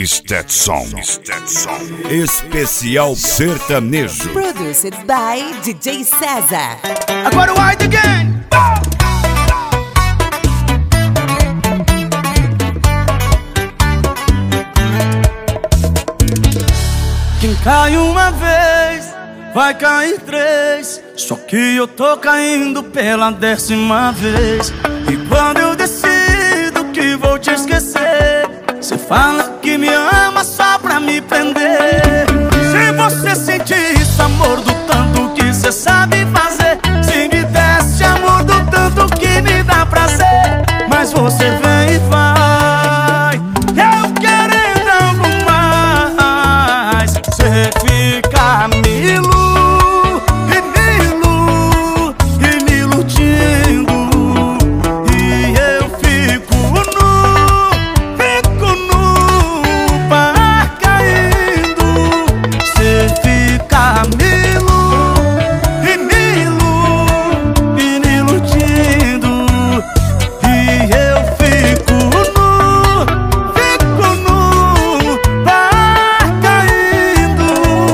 Stetson. Especial sertanejo. Produced by DJ César. Agora o Wide Again. Quem cai uma vez, vai cair três. Só que eu tô caindo pela 10ª vez. E quando eu decido que vou te esquecer, cê fala que me ama só pra me prender. Se você sentir esse amor do tanto que cê sabe fazer, se me desse amor do tanto que me dá prazer, mas você vem e vai, eu querendo algo mais. Cê fica me iludindo, e eu fico no par caindo. Cê fica me iludindo, e eu fico no par caindo.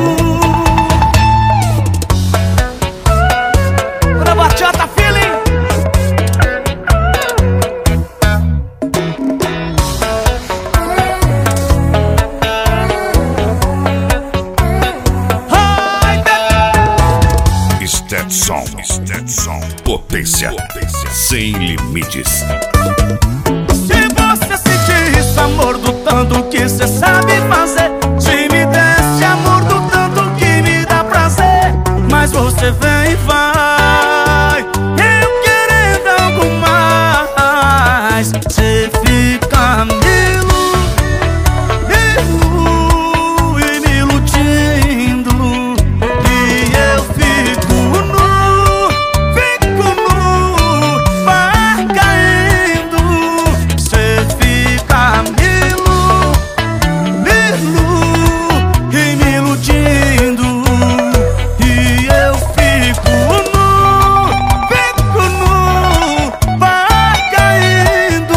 Pra bachata feeling. Stetson. Potência sem limites. Se você sentir esse amor do tanto que cê sabe fazer, se me desse amor do tanto que me dá prazer, mas você vem e vai, eu querendo algo mais. Cê fica me iludindo, e eu fico no par caindo. Cê fica me iludindo, e eu fico no par caindo.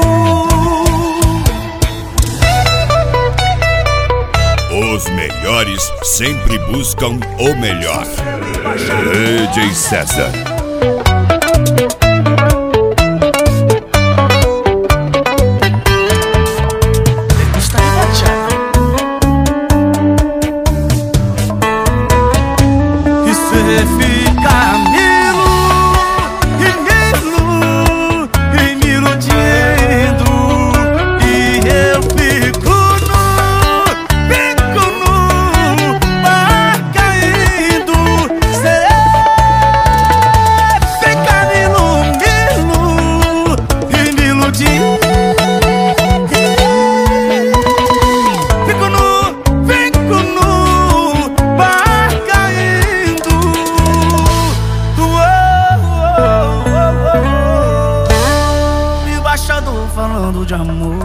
Os melhores sempre buscam o melhor. DJ César. E cê fica me iludindo, e eu fico no par caindo. Cê fica me iludindo, fico no par caindo. Embaixador falando de amor.